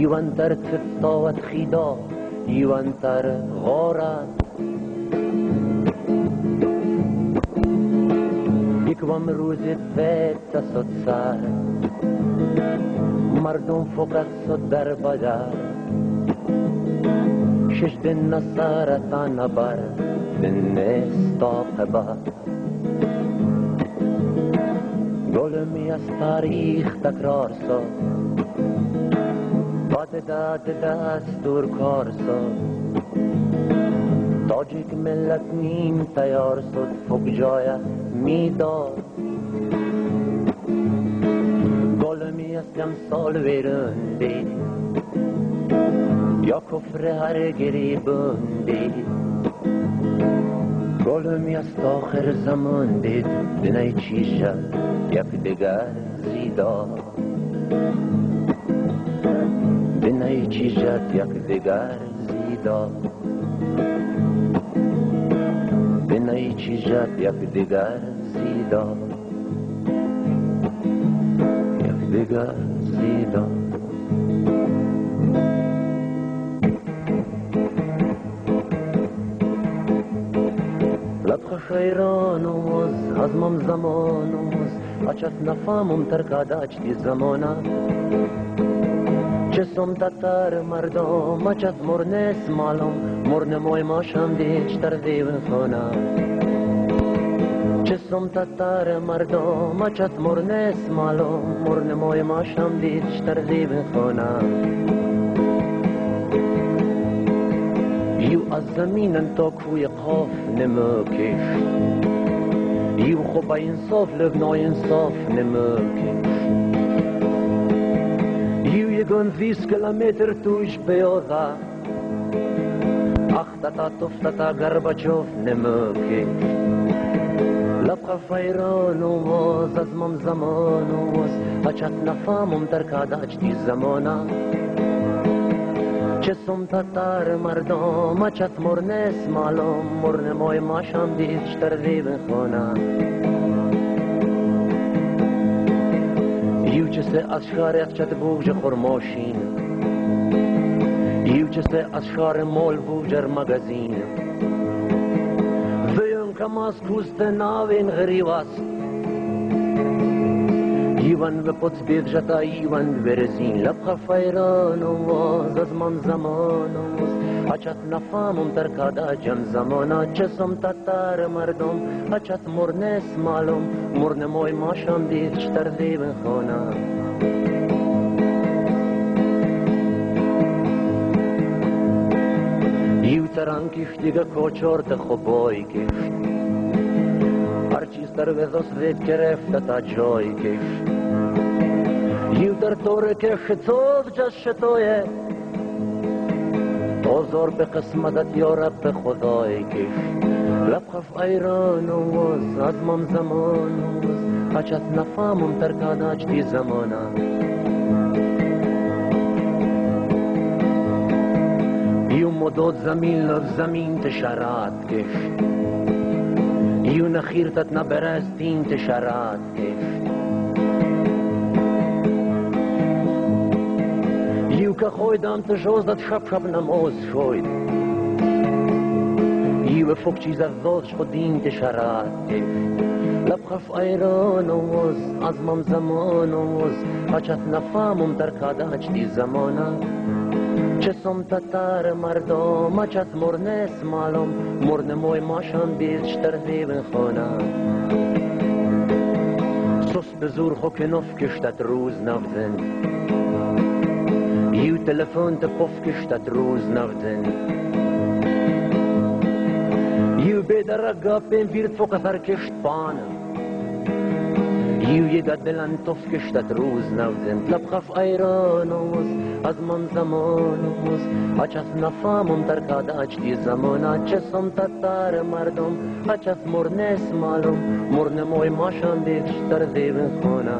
ایوان در تفتاوت خیدا ایوان تر غارت یکوام روزی فیت سد سر مردم فقط سد در بدر شش دن نصارتان بر دن استاقبه گلمی از تاریخ تکرار سد بعد داد دستور کار سد تاجیک ملت نیم تیار سد فوق جای میداد گلمی از کم سال ویرنده یا کفر هر گریبنده گلمی از آخر زمان دید دنای چیشه یک دگر زیدا دنای چیشه یک دگر زیدا دنای چیشه یک دگر زیدا یک دگر زیدا لبخ خیرانوز هزمم زمانوز اچت نفهمم ترکاداچ دی زمانه چسم تتر مردم اچت مرنس مالم مرن موی ماشم دیچ تر دیون خونه چسم تتر مردم اچت مرنس مالم مرن موی ماشم دیچ تر دیون خونه یو از زمینن تا کوی قاف نمکش یو خوب انصاف لبنای انصاف نمکش یو یگان 20 کیلومتر توش بیاده اختتا تفتتا گربچوف نمکش لبخ فیران و واز از مم زمان و واز اچت نفهمم ترکاداچ دی زمانه چسم تتر مردم اچت مرنس مالم مرن موی ماشم دیچ تر دیون خونه یو چسه از شهر اخچت بوج خورماشین یو چسه از شهر مول بوجر مگزین ویون کم از کوست ناوین غریواست ایوان و پوت بیف جتا ایوان برزین لبخ فیران و واز از من زمان و اچت نفهمم ترکادا جم زمانا چسم تتر مردم اچت مرنس مالم مرن موی ماشم دید چتر دیون خونه ایو تران کشتیگه کوچورت خوبای کشت هر چیز در وزاس وید گرفته تا جای کشت یو در طور که شتوف جز شتویه آزار به قسمتت یا رب خدای کشت لبخف ایران و واز از مم زمان و واز اچت نفهمم ترکاداچ دی زمانه یو مدود زمین لف زمین تشارات کشت یو نخیرتت نبرستین تشارات کشت یو که خویدم تجوزدت شب شب نماز شوید یو فوق چیز از ذاتش خودین تشارات کشت لبخف ایران و واز از مم زمان و واز اچت نفهمم ترکاداچ دی زمانه چسم تتر مردم اچت مرنس مالم مرن موی ماشم بیچ تر دیون خونه سوس به زور خو کنف کشتت روز نفدن یو تلفون تپف کشتت روز نفدن یو بیدرگا پین بیرد فوق سر کشت پانم یو یگا دلن توف کشتت روز نفدن لبخف ایران و واز از من زمان و واز اچت نفهمم ترکاداچ دی زمانه چسم تتر مردم اچت مرنس مالم مرن موی ماشم دیچ تر دیون خونه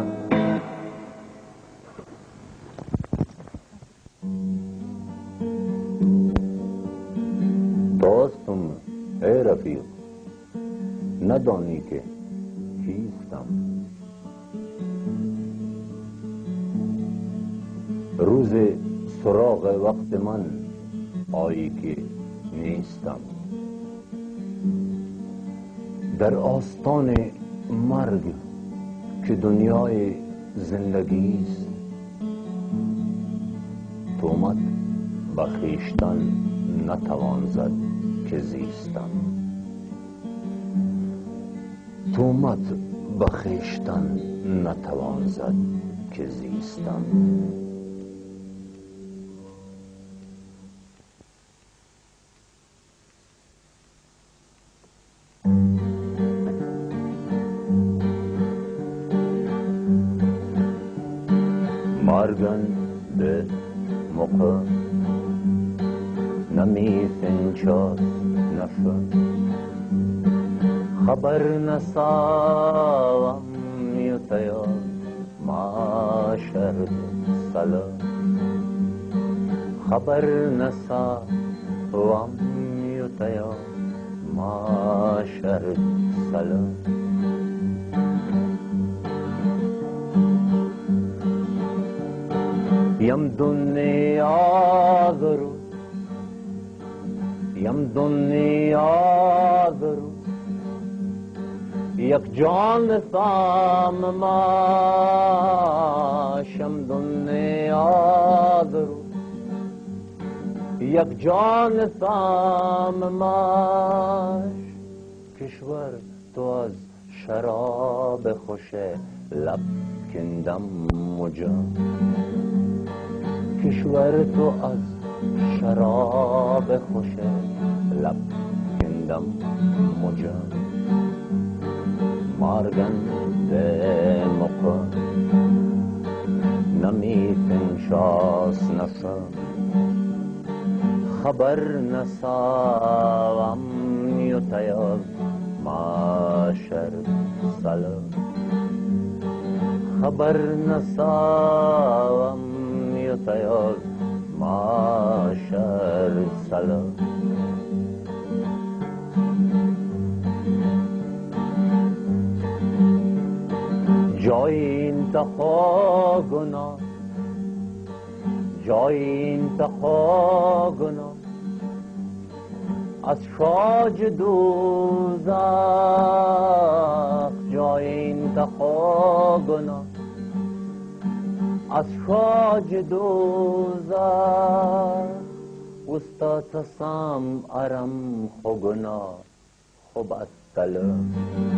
دوستم ای رفیق ندانی که کیستم روز سراغ وقت من آیی که نیستم. در آستان مرگ که دنیای زندگی است، تهمت به خویشتن نتوان زد که زیستم. تهمت به خویشتن نتوان زد که زیستم. مرگن به موقع نمیفنچاس نفن خبر نساوم میوتیا معاشر سلام. خبر نساوم میوتیا معاشر سلام. یم دنیا درو یم دنیا درو یک جان سام ماش. یم دنیا درو یک جان سام ماش. کشور تو از شراب خوش لب کندم مجام. کشور تو از شراب خوش لب کندم مجام. مرگن به موقع نمیفنشاس نفم خبر نساوم میوتیا معاشر سلام. خبر نساوم میوتیا معاشر سلام. جای انتخا گناه جای انتخا گناه از شاج دوزخ. جای انتخا گناه از شاج دوزخ. استاد سام ارم خو گناه خوب از سلام.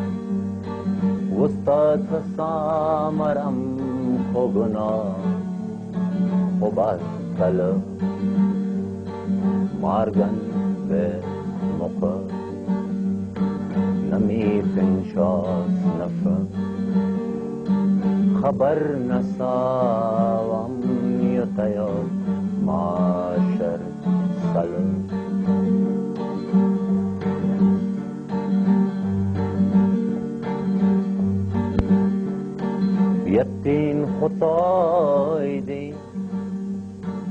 استاد سام ارم خو گناه خوب از سلام. مرگن به موقع نمیفنشاس نفم خبر نساوم میوتیا معاشر سلام. یتین خطای دی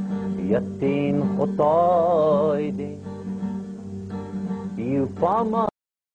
یتین خطای دی یو پاما